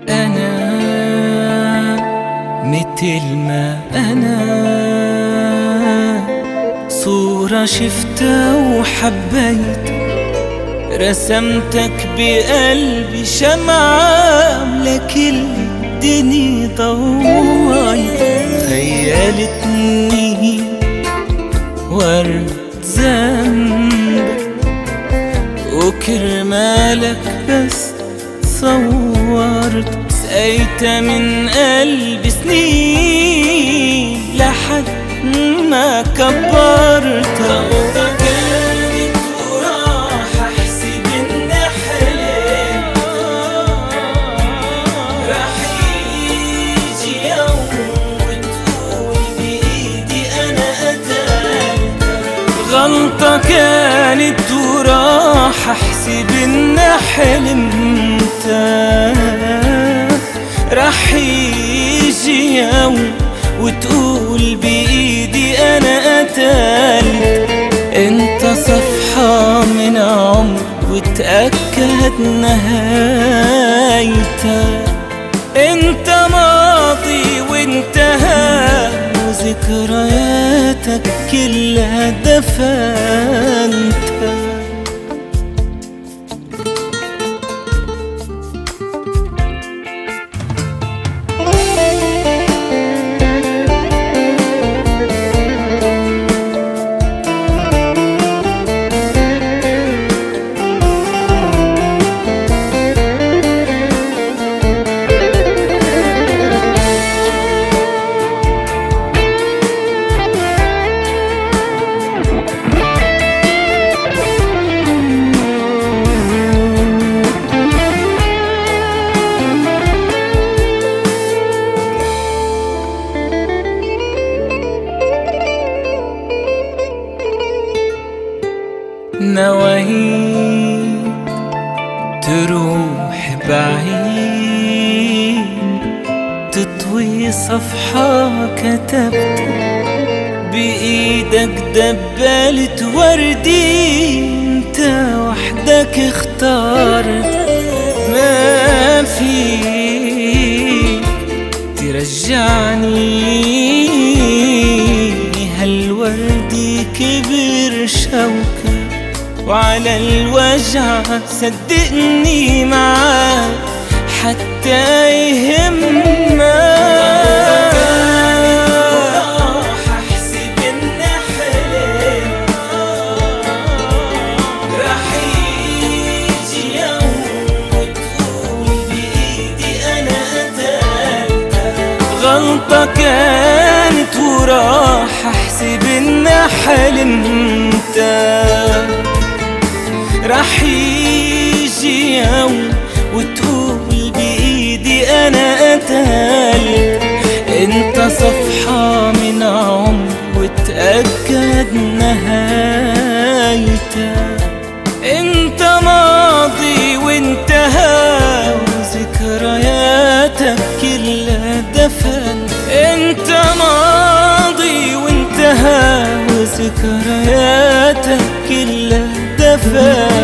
أنا متل ما أنا، صورة شفتها وحبيت، رسمتك بقلبي شمعة لكل الدنيا ضواي، خيالتني ورد ذنبك وكرمالك بس صورت، سقيت من قلبي سنين لحد ما كبرت. كانت وراح احسب اني حلمت، راح يجي يوم وتقول بايدي انا قتلت. غلطة كانت وراح احسب اني حلمت، راح يجي يوم وتقول بإيدي أنا قتلت. انت صفحة من عمر وتأكد نهايتها، انت ماضي وانتهى وذكرياتك كلها دفنتها. نويت تروح بعيد، تطوي صفحة كتبت بإيدك، دبلت وردي انت وحدك اختارت. ما فيك ترجعني هالوردي كبر شوكة، وعلى الوجع صدقني معاك حتى يهمك. راح احسب اني حلمت، راح يجي يوم وتقول بايدي انا قتلت. غلطة كانت وراح احسب اني حلمت، راح يجي يوم وتقول بإيدي أنا قتلت. انت صفحة من عمر وتأكد نهايتها، انت ماضي وانتهى وذكرياتك كلها دفن. انت ماضي وانتهى وذكرياتك كلها دفن.